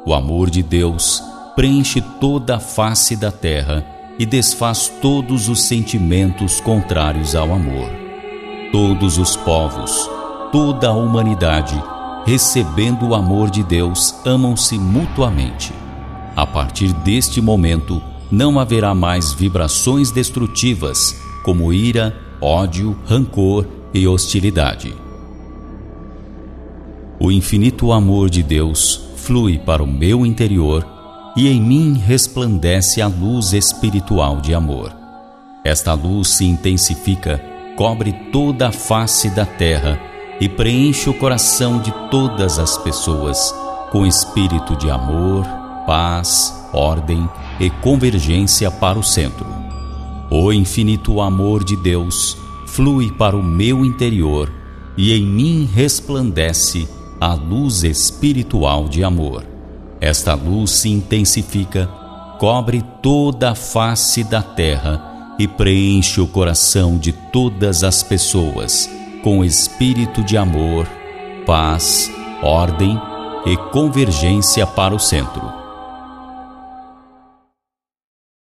O amor de Deus preenche toda a face da terra e desfaz todos os sentimentos contrários ao amor. Todos os povos, toda a humanidade, recebendo o amor de Deus, amam-se mutuamente. A partir deste momento, não haverá mais vibrações destrutivas, como ira, ódio, rancor e hostilidade. O infinito amor de Deus flui para o meu interior e em mim resplandece a luz espiritual de amor. Esta luz se intensifica, cobre toda a face da terra e preenche o coração de todas as pessoas com espírito de amor, paz, ordem e convergência para o centro. O infinito amor de Deus flui para o meu interior e em mim resplandece a luz espiritual de amor. Esta luz se intensifica, cobre toda a face da terra e preenche o coração de todas as pessoas com espírito de amor, paz, ordem e convergência para o centro.